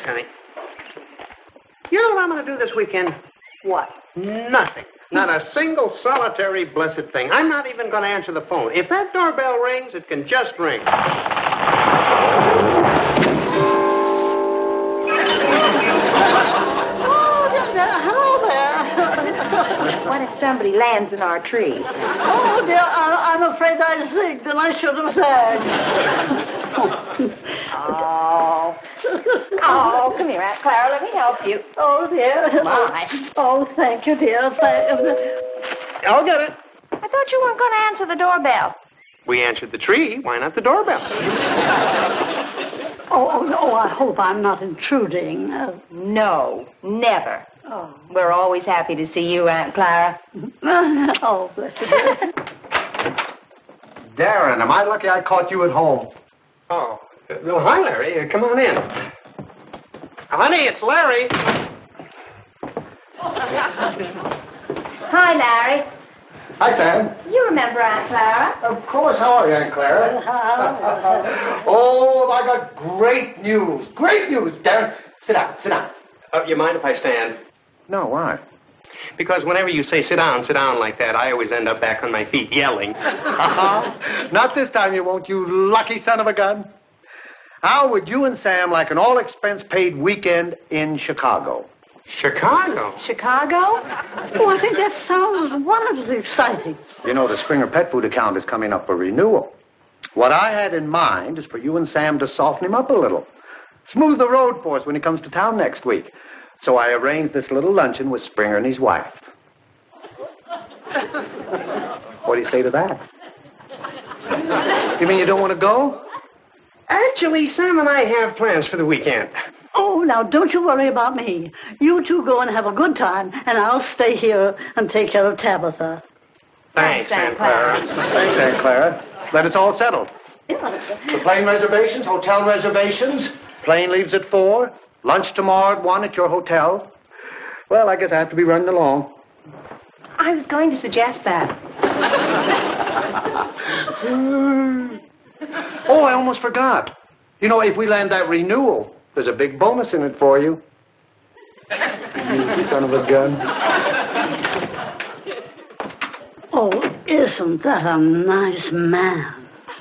Thanks, honey. You know what I'm going to do this weekend? What? Nothing. Not a single solitary blessed thing. I'm not even going to answer the phone. If that doorbell rings, it can just ring. What if somebody lands in our tree? Oh, dear, I'm afraid I zigged, and I should have sagged. Oh. Oh, come here, Aunt Clara. Let me help you. Oh, dear. My. Oh, thank you, dear. I'll get it. I thought you weren't going to answer the doorbell. We answered the tree. Why not the doorbell? Oh, I hope I'm not intruding. No, never. Oh. We're always happy to see you, Aunt Clara. Oh, bless you, dear. Darren, am I lucky I caught you at home? Oh. Well, hi, Larry. Come on in. Honey, it's Larry. Hi, Larry. Hi, Sam. You remember Aunt Clara? Of course. How are you, Aunt Clara? Oh, I got great news. Great news, Darren. Sit down, sit down. You mind if I stand? No, why? Because whenever you say sit down like that, I always end up back on my feet yelling. Not this time you won't, you lucky son of a gun. How would you and Sam like an all-expense-paid weekend in Chicago? Chicago? Chicago? Oh, I think that sounds wonderfully exciting. You know, the Springer pet food account is coming up for renewal. What I had in mind is for you and Sam to soften him up a little. Smooth the road for us when he comes to town next week. So I arranged this little luncheon with Springer and his wife. What do you say to that? You mean you don't want to go? Actually, Sam and I have plans for the weekend. Oh, now, don't you worry about me. You two go and have a good time, and I'll stay here and take care of Tabitha. Thanks, Aunt Clara. Thanks, Aunt Clara. Then it's all settled. The plane reservations, hotel reservations. Plane leaves at 4. Lunch tomorrow at 1 at your hotel. Well, I guess I have to be running along. I was going to suggest that. Oh, I almost forgot. You know, if we land that renewal, there's a big bonus in it for you. You son of a gun. Oh, isn't that a nice man?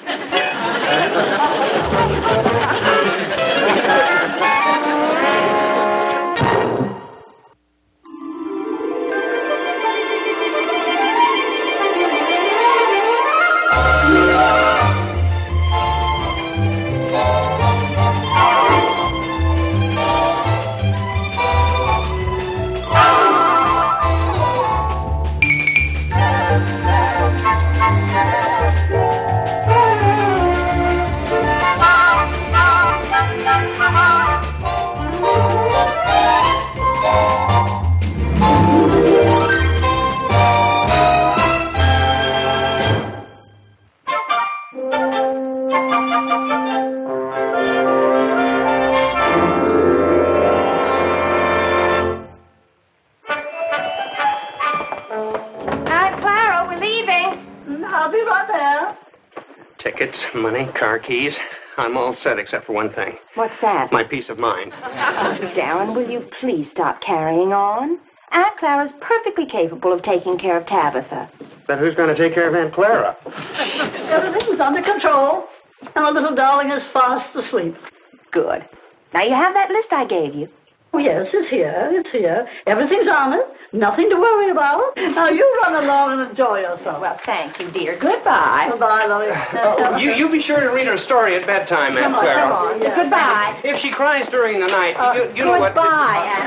Tickets, money, car keys. I'm all set except for one thing. What's that? My peace of mind. Darren, will you please stop carrying on? Aunt Clara's perfectly capable of taking care of Tabitha. But who's going to take care of Aunt Clara? Everything's under control, and our little darling is fast asleep. Good. Now, you have that list I gave you. Oh, yes, it's here. It's here. Everything's on it. Nothing to worry about. Now, you run along and enjoy yourself. Well, thank you, dear. Goodbye. Goodbye, lovey. You be sure to read her story at bedtime, Aunt Clara. Come on, yeah. Goodbye. If she cries during the night, you know what... Goodbye, Aunt.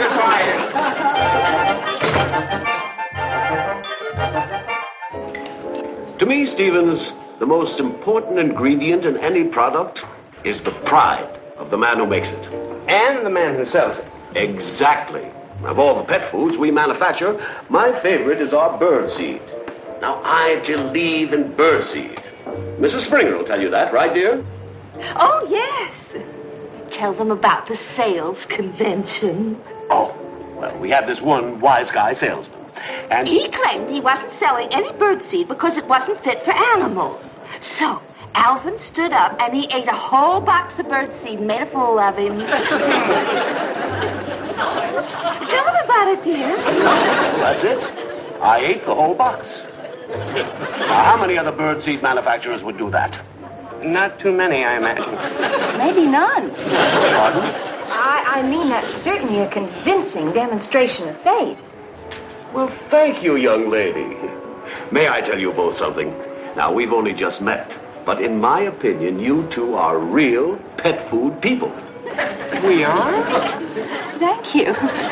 Goodbye. To me, Stevens, the most important ingredient in any product is the pride of the man who makes it. And the man who sells it. Exactly. Of all the pet foods we manufacture, my favorite is our birdseed. Now, I believe in birdseed. Mrs. Springer will tell you that, right, dear? Oh, yes. Tell them about the sales convention. Oh, well, we have this one wise guy salesman. And He claimed he wasn't selling any birdseed because it wasn't fit for animals. So, Alvin stood up and he ate a whole box of birdseed and made a fool of him. Tell him about it, dear. That's it. I ate the whole box. Now, how many other birdseed manufacturers would do that? Not too many, I imagine. Maybe none. Pardon? I mean, that's certainly a convincing demonstration of faith. Well, thank you, young lady. May I tell you both something? Now, we've only just met, but in my opinion, you two are real pet food people. We are? Thank you.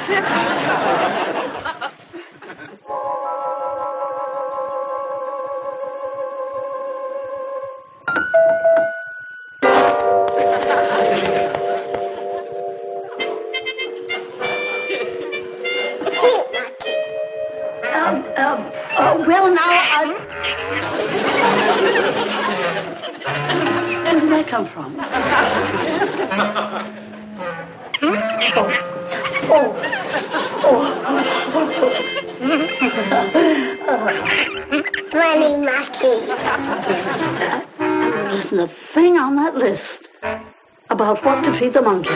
Well, now, Where did that come from? Granny Mackie. There isn't a thing on that list about what to feed the monkey.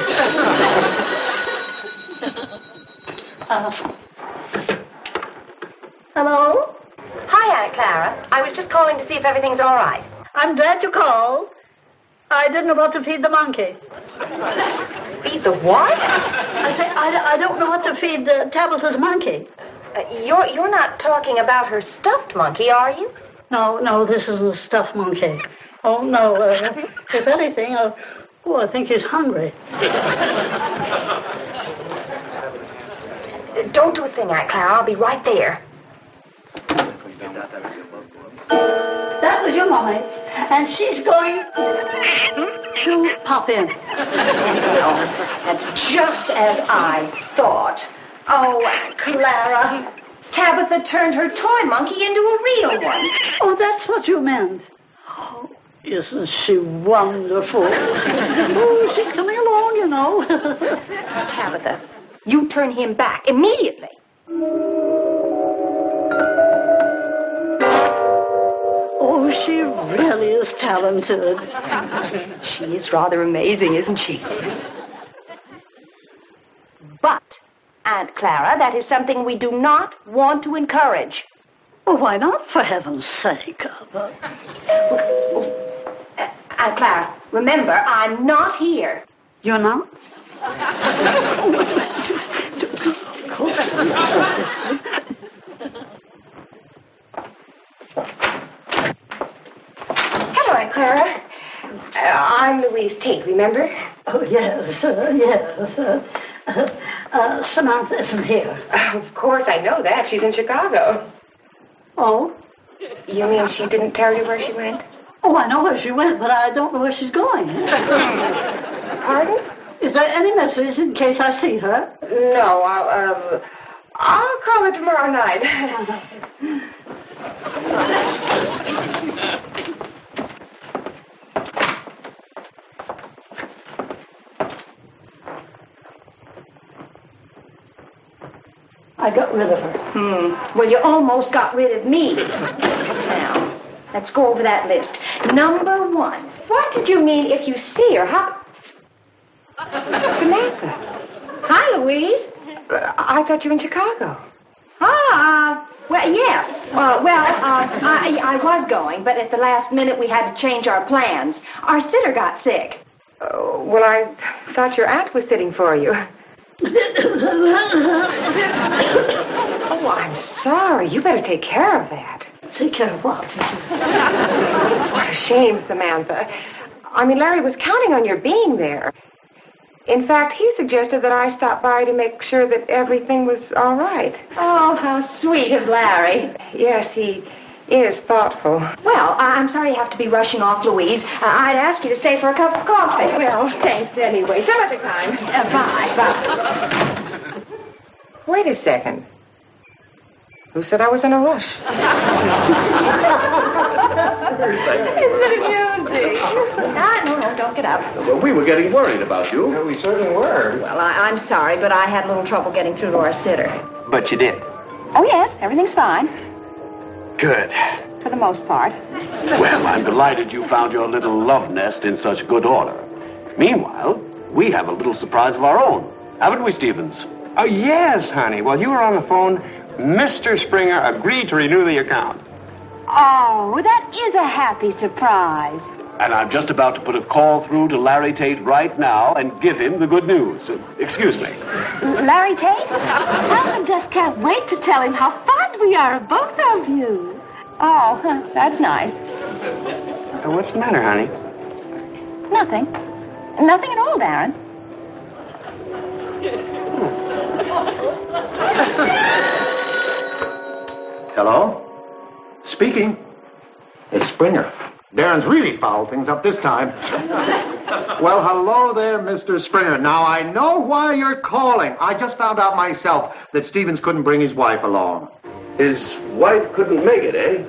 Hello? Hi, Aunt Clara. I was just calling to see if everything's all right. I'm glad you called. I didn't know what to feed the monkey. Feed the what? I say, I don't know what to feed Tabitha's monkey. You're not talking about her stuffed monkey, are you? No, this isn't a stuffed monkey. Oh, no. If anything, I think he's hungry. Don't do a thing, Aunt Clara. I'll be right there. That was your mommy, and she's going to pop in. That's just as I thought. Oh, Aunt Clara. Tabitha turned her toy monkey into a real one. Oh, that's what you meant. Oh, isn't she wonderful? Oh, she's coming along, you know. Tabitha, you turn him back immediately. Oh, she really is talented. She is rather amazing, isn't she? But, Aunt Clara, that is something we do not want to encourage. Oh, why not, for heaven's sake? Aunt Clara, remember, I'm not here. You're not? Hello, Aunt Clara. I'm Louise Tate, remember? Oh, yes. Samantha isn't here. Of course, I know that. She's in Chicago. Oh? You mean she didn't tell you where she went? Oh, I know where she went, but I don't know where she's going. Pardon? Is there any message in case I see her? No, I'll call her tomorrow night. I got rid of her. Well, you almost got rid of me. Now, let's go over that list. Number 1. What did you mean if you see her? How... Samantha. Hi, Louise. I thought you were in Chicago. Well, yes. I was going, but at the last minute we had to change our plans. Our sitter got sick. Well, I thought your aunt was sitting for you. Oh, I'm sorry. You better take care of that. Take care of what? What a shame, Samantha. I mean, Larry was counting on your being there. In fact, he suggested that I stop by to make sure that everything was all right. Oh, how sweet of Larry. Yes, he is thoughtful. Well, I'm sorry you have to be rushing off, Louise. I'd ask you to stay for a cup of coffee. Well, thanks anyway. Some other time. Bye. Wait a second. Who said I was in a rush? Isn't it amusing? No, don't get up. Well, we were getting worried about you. We certainly were. Well, I'm sorry, but I had a little trouble getting through to our sitter. But you did. Oh, yes, everything's fine. Good. for the most part. Well, I'm delighted you found your little love nest in such good order. Meanwhile, we have a little surprise of our own. Haven't we, Stevens? Oh, yes, honey. While you were on the phone, Mr. Springer agreed to renew the account. Oh, that is a happy surprise. And I'm just about to put a call through to Larry Tate right now and give him the good news. Excuse me. Larry Tate? I just can't wait to tell him how fond we are of both of you. Oh, that's nice. What's the matter, honey? Nothing. Nothing at all, Darren. Hello? Speaking. It's Springer. Darren's really fouled things up this time. Well, hello there, Mr. Springer. Now, I know why you're calling. I just found out myself that Stevens couldn't bring his wife along. His wife couldn't make it, eh?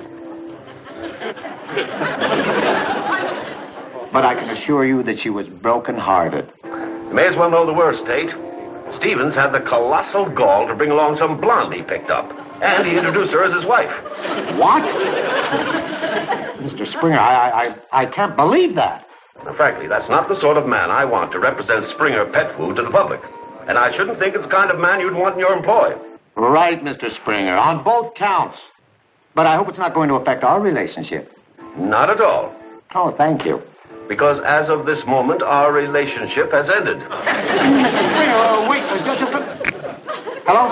But I can assure you that she was broken-hearted. You may as well know the worst, Tate. Stevens had the colossal gall to bring along some blonde he picked up. And he introduced her as his wife. What? Mr. Springer, I can't believe that. Now, frankly, that's not the sort of man I want to represent Springer Pet Food to the public. And I shouldn't think it's the kind of man you'd want in your employ. Right, Mr. Springer, on both counts. But I hope it's not going to affect our relationship. Not at all. Oh, thank you. Because as of this moment, our relationship has ended. Mr. Springer, wait, just a... Hello?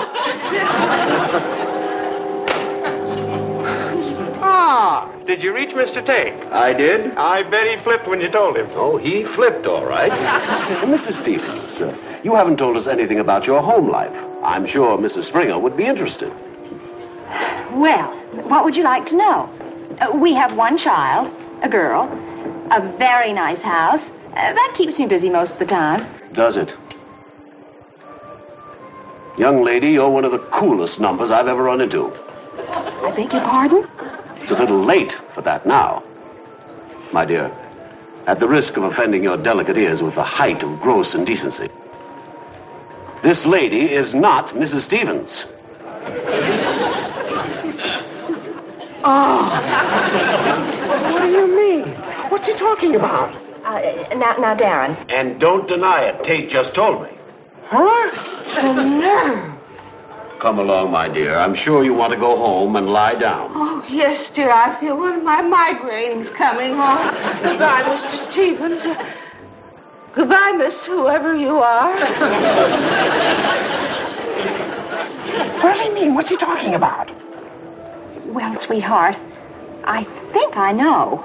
Ah, did you reach Mr. Tate? I did? I bet he flipped when you told him. Oh, he flipped, all right. Mrs. Stevens, you haven't told us anything about your home life. I'm sure Mrs. Springer would be interested. Well, what would you like to know? We have one child, a girl, a very nice house. That keeps me busy most of the time. Does it? Young lady, you're one of the coolest numbers I've ever run into. I beg your pardon? It's a little late for that now. My dear, at the risk of offending your delicate ears with the height of gross indecency, this lady is not Mrs. Stevens. Oh. What do you mean? What's he talking about? Now, Darren. And don't deny it. Tate just told me. Huh? Oh, no. Come along, my dear. I'm sure you want to go home and lie down. Oh, yes, dear. I feel one of my migraines coming on. Goodbye, Mr. Stevens. Goodbye, Miss whoever you are. What does he mean? What's he talking about? Well, sweetheart, I think I know.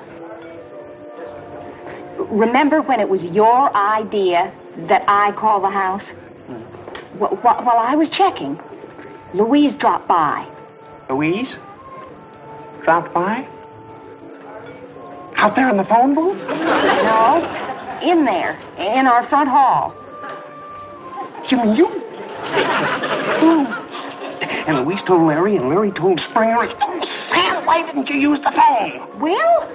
Remember when it was your idea that I call the house? While I was checking, Louise dropped by. Louise? Dropped by? Out there in the phone booth? No, in there, in our front hall. You mean you? And Louise told Larry, and Larry told Springer. Oh, Sam, why didn't you use the phone? Well?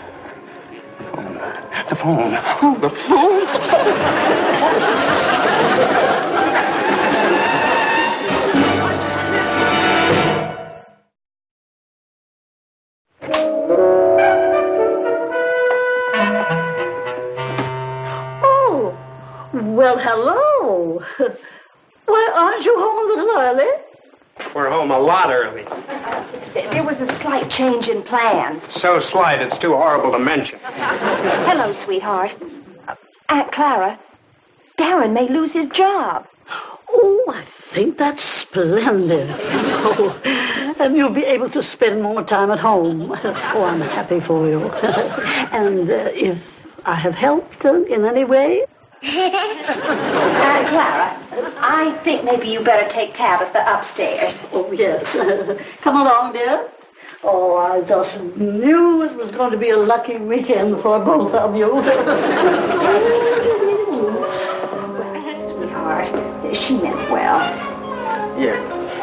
The phone. Oh, the phone. Oh, well, hello. Why, aren't you home a little early? We're home a lot early. There was a slight change in plans. So slight, it's too horrible to mention. Hello, sweetheart. Aunt Clara, Darren may lose his job. Oh, I think that's splendid. Oh, and you'll be able to spend more time at home. Oh, I'm happy for you. And if I have helped in any way... Aunt Clara, I think maybe you better take Tabitha upstairs. Oh, yes. Come along, dear. Oh, I just knew it was going to be a lucky weekend for both of you. Sweetheart, she meant well. Yeah.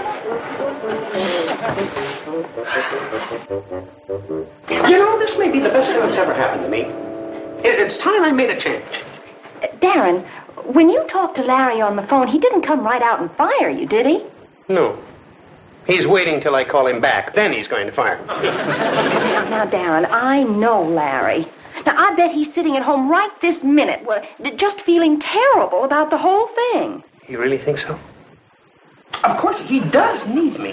You know, this may be the best thing that's ever happened to me. It's time I made a change. Darren, when you talked to Larry on the phone, he didn't come right out and fire you, did he? No. He's waiting till I call him back. Then he's going to fire me. Now, Darren, I know Larry. Now, I bet he's sitting at home right this minute, just feeling terrible about the whole thing. You really think so? Of course, he does need me.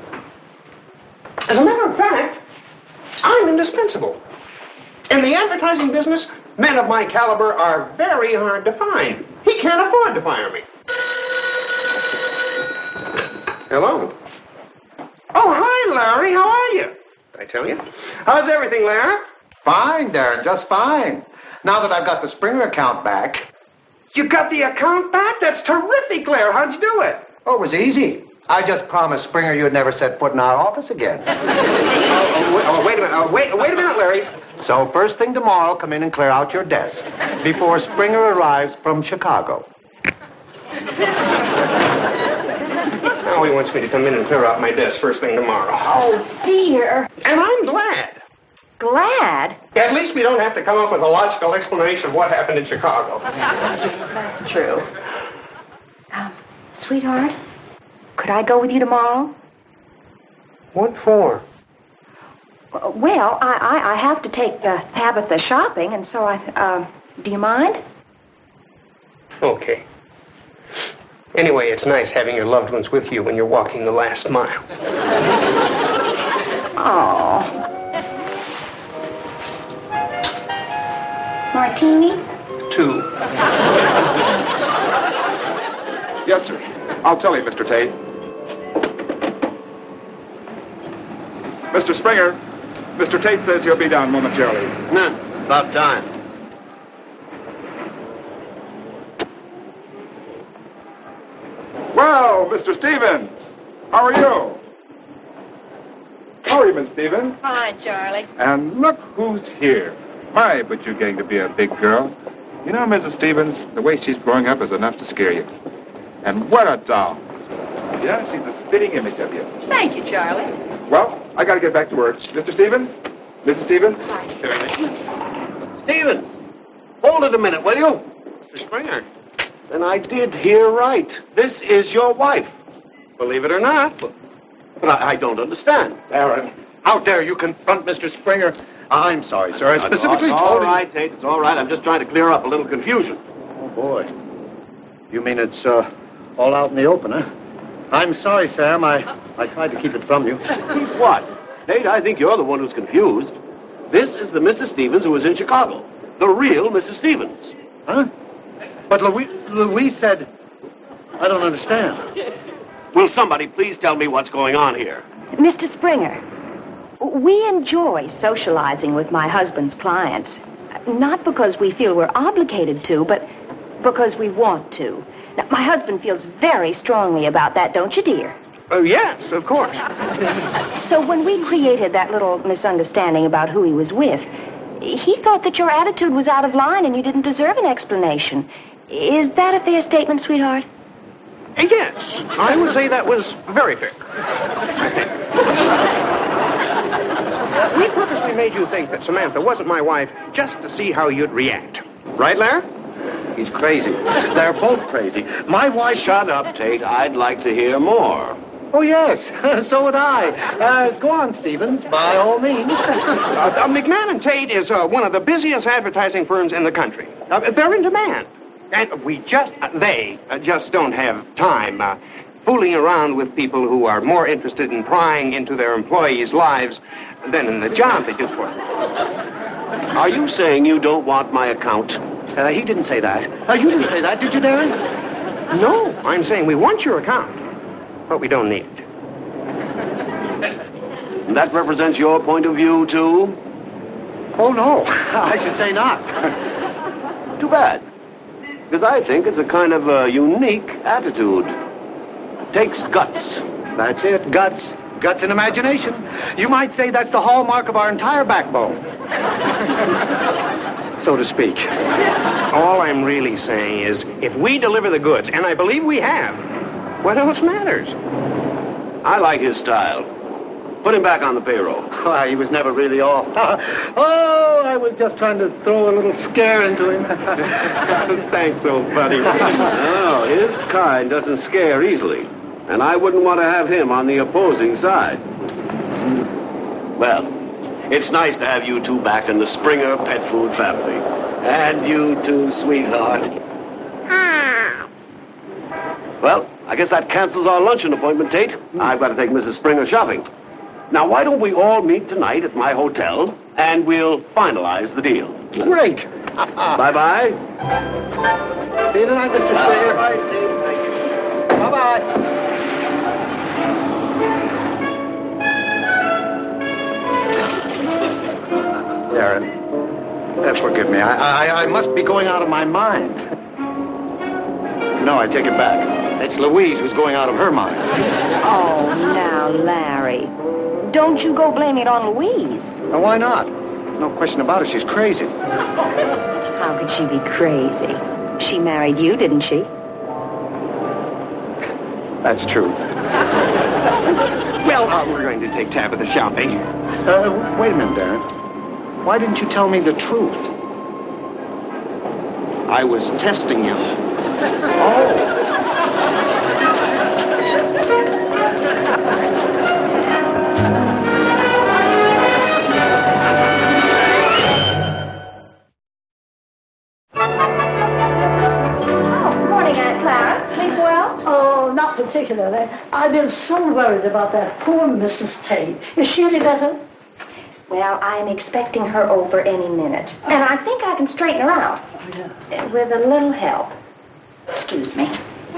As a matter of fact, I'm indispensable. In the advertising business, men of my caliber are very hard to find. He can't afford to fire me. Hello? Oh, hi, Larry. How are you? Did I tell you? How's everything, Larry? Fine, Darren, just fine. Now that I've got the Springer account back. You got the account back? That's terrific, Larry. How'd you do it? Oh, it was easy. I just promised Springer you'd never set foot in our office again. Wait a minute. Wait a minute, Larry. So first thing tomorrow, come in and clear out your desk before Springer arrives from Chicago. Now he wants me to come in and clear out my desk first thing tomorrow. Oh, dear. And I'm glad. Glad? At least we don't have to come up with a logical explanation of what happened in Chicago. That's true. Sweetheart, could I go with you tomorrow? What for? Well, I have to take Tabitha shopping, and so do you mind? Okay. Anyway, it's nice having your loved ones with you when you're walking the last mile. Oh. Martini? 2. Yes, sir. I'll tell you, Mr. Tate. Mr. Springer, Mr. Tate says he'll be down momentarily. About time. Well, Mr. Stevens, how are you? How are you, Miss Stevens? Fine, Charlie. And look who's here. My, but you're getting to be a big girl. You know, Mrs. Stevens, the way she's growing up is enough to scare you. And what a doll. Yeah, she's a spitting image of you. Thank you, Charlie. Well, I gotta get back to work. Mr. Stevens? Mrs. Stevens? Stevens, hold it a minute, will you? Mr. Springer. Then I did hear right. This is your wife. Believe it or not. But I don't understand. Darren, how dare you confront Mr. Springer? I'm sorry, sir. I specifically It's told all him... right, Tate. It's all right. I'm just trying to clear up a little confusion. Oh, boy. You mean it's all out in the open, huh? I'm sorry, Sam. I tried to keep it from you. What? Tate, I think you're the one who's confused. This is the Mrs. Stevens who was in Chicago. The real Mrs. Stevens. Huh? But Louise said... I don't understand. Will somebody please tell me what's going on here? Mr. Springer, we enjoy socializing with my husband's clients. Not because we feel we're obligated to, but because we want to. Now, my husband feels very strongly about that, don't you, dear? Oh, yes, of course. So when we created that little misunderstanding about who he was with, he thought that your attitude was out of line and you didn't deserve an explanation. Is that a fair statement, sweetheart? Yes, I would say that was very fair. We purposely made you think that Samantha wasn't my wife just to see how you'd react. Right, Larry? He's crazy. They're both crazy. My wife... Shut up, Tate. I'd like to hear more. Oh, yes. So would I. Go on, Stevens, by all means. McMahon & Tate is one of the busiest advertising firms in the country. They're in demand. And they just don't have time fooling around with people who are more interested in prying into their employees' lives than in the job they do for them. Are you saying you don't want my account? He didn't say that. You didn't say that, did you, Darren? No, I'm saying we want your account, but we don't need it. And that represents your point of view, too? Oh, no. I should say not. Too bad. Because I think it's a kind of a unique attitude. It takes guts. That's it, guts. Guts and imagination. You might say that's the hallmark of our entire backbone. So to speak. All I'm really saying is, if we deliver the goods, and I believe we have, what else matters? I like his style. Put him back on the payroll. Why, he was never really off. Oh, I was just trying to throw a little scare into him. Thanks, old buddy. No, his kind doesn't scare easily. And I wouldn't want to have him on the opposing side. Well, it's nice to have you two back in the Springer pet food family. And you too, sweetheart. Well, I guess that cancels our luncheon appointment, Tate. I've got to take Mrs. Springer shopping. Now, why don't we all meet tonight at my hotel, and we'll finalize the deal. Great. Bye-bye. See you tonight, Mr. Springer. Bye, Tate. Thank you. Bye-bye. Darren, forgive me. I must be going out of my mind. No, I take it back. It's Louise who's going out of her mind. Oh, now, Larry. Don't you go blaming it on Louise. Now, why not? No question about it. She's crazy. How could she be crazy? She married you, didn't she? That's true. Well, we're going to take Tabitha shopping. Wait a minute, Darren. Why didn't you tell me the truth? I was testing you. Oh, not particularly. I've been so worried about that poor Mrs. Tate. Is she any better? Well, I'm expecting her over any minute. And I think I can straighten her out. With a little help. Excuse me.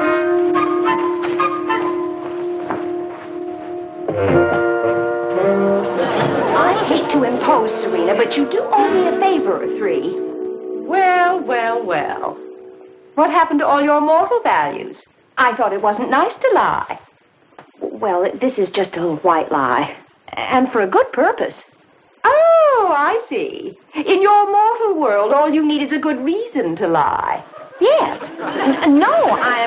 I hate to impose, Serena, but you do owe me a favor or three. Well, well, well. What happened to all your mortal values? I thought it wasn't nice to lie. Well, this is just a little white lie. And for a good purpose. Oh, I see. In your mortal world, all you need is a good reason to lie. Yes. No, I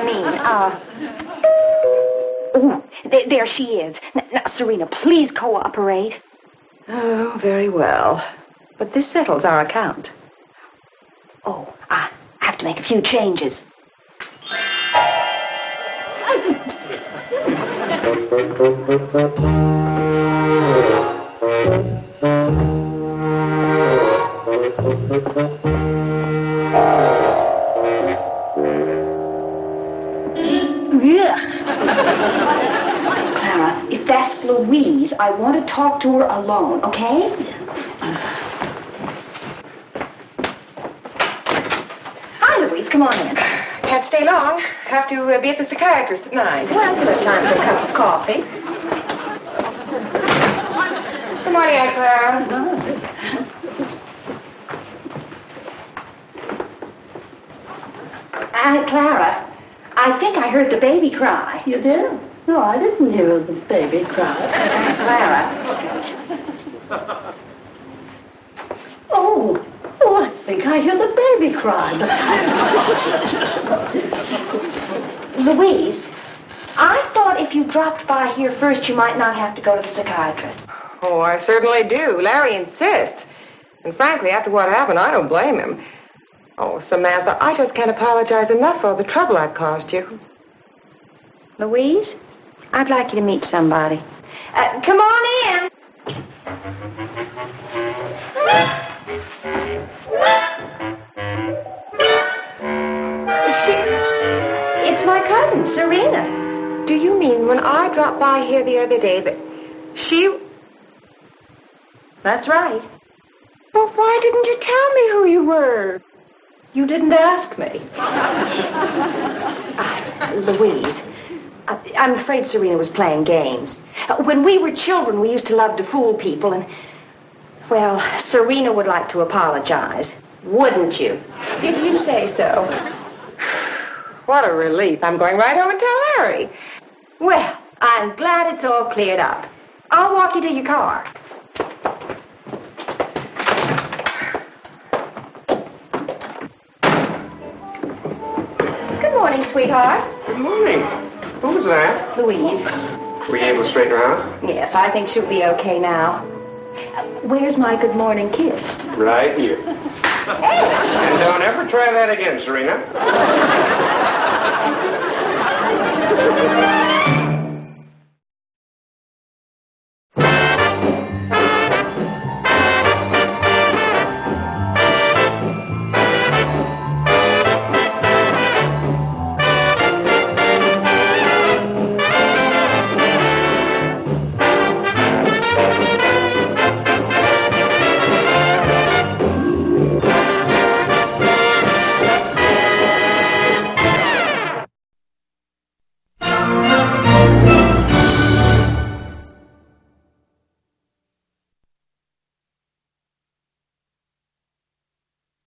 mean, there she is. Now, Serena, please cooperate. Oh, very well. But this settles our account. Oh, I have to make a few changes. Clara, if that's Louise, I want to talk to her alone, okay? Hi, Louise. Come on in. Can't stay long. Have to be at the psychiatrist at 9. Well, I could have time for a cup of coffee. Good morning, Aunt Clara. Aunt Clara, I think I heard the baby cry. You did? No, I didn't hear the baby cry. Aunt Clara. Oh, I think I hear the baby cry. Louise, I thought if you dropped by here first, you might not have to go to the psychiatrist. Oh, I certainly do. Larry insists. And frankly, after what happened, I don't blame him. Oh, Samantha, I just can't apologize enough for all the trouble I've caused you. Louise, I'd like you to meet somebody. Come on in. It's my cousin, Serena. Do you mean when I dropped by here the other day that she... That's right. Well, why didn't you tell me who you were? You didn't ask me. Louise, I'm afraid Serena was playing games. When we were children, we used to love to fool people, and, well, Serena would like to apologize. Wouldn't you? If you say so. What a relief. I'm going right home and tell Larry. Well, I'm glad it's all cleared up. I'll walk you to your car. Good morning, sweetheart. Good morning. Who was that? Louise. Were you able to straighten her out? Yes, I think she'll be okay now. Where's my good morning kiss? Right here. And don't ever try that again, Serena.